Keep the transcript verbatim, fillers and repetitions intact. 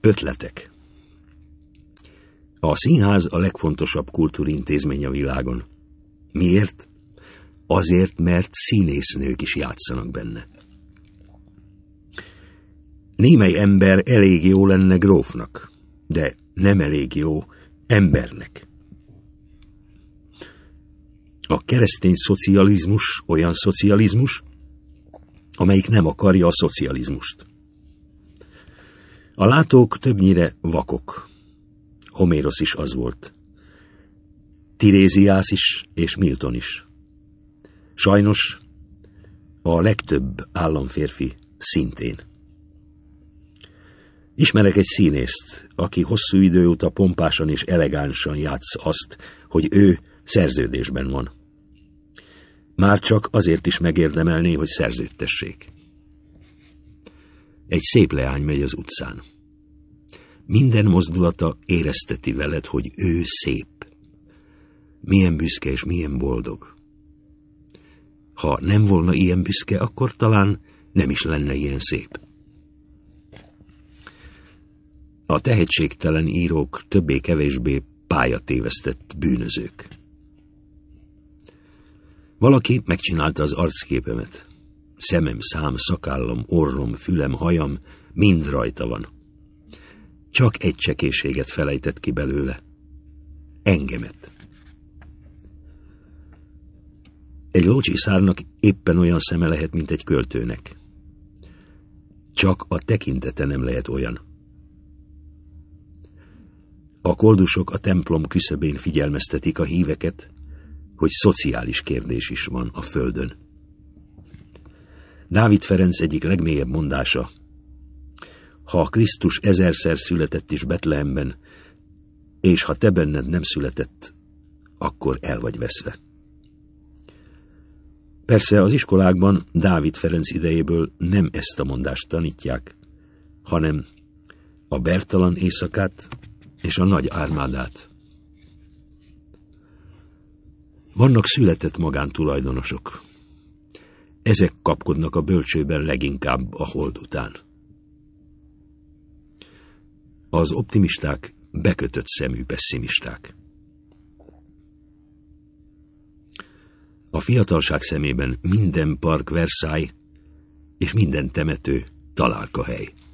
Ötletek. A színház a legfontosabb kultúrintézmény a világon. Miért? Azért, mert színésznők is játszanak benne. Némely ember elég jó lenne grófnak, de nem elég jó embernek. A keresztény szocializmus olyan szocializmus, amelyik nem akarja a szocializmust. A látók többnyire vakok. Homérosz is az volt. Tiréziász is és Milton is. Sajnos a legtöbb államférfi szintén. Ismerek egy színészt, aki hosszú idő óta pompásan és elegánsan játsz azt, hogy ő szerződésben van. Már csak azért is megérdemelné, hogy szerződtessék. Egy szép leány megy az utcán. Minden mozdulata érezteti veled, hogy ő szép. Milyen büszke és milyen boldog. Ha nem volna ilyen büszke, akkor talán nem is lenne ilyen szép. A tehetségtelen írók többé-kevésbé pályatévesztett bűnözők. Valaki megcsinálta az arcképemet. Szemem, szám, szakállam, orrom, fülem, hajam, mind rajta van. Csak egy csekélységet felejtett ki belőle. Engemet. Egy lócsiszárnak éppen olyan szeme lehet, mint egy költőnek. Csak a tekintete nem lehet olyan. A koldusok a templom küszöbén figyelmeztetik a híveket, hogy szociális kérdés is van a földön. Dávid Ferenc egyik legmélyebb mondása: ha Krisztus ezerszer született is Betlehemben, és ha te benned nem született, akkor el vagy veszve. Persze az iskolákban Dávid Ferenc idejéből nem ezt a mondást tanítják, hanem a Bertalan éjszakát és a nagy ármádát. Vannak született magántulajdonosok. Ezek kapkodnak a bölcsőben leginkább a hold után. Az optimisták bekötött szemű pesszimisták. A fiatalság szemében minden park Versailles, és minden temető találkahely.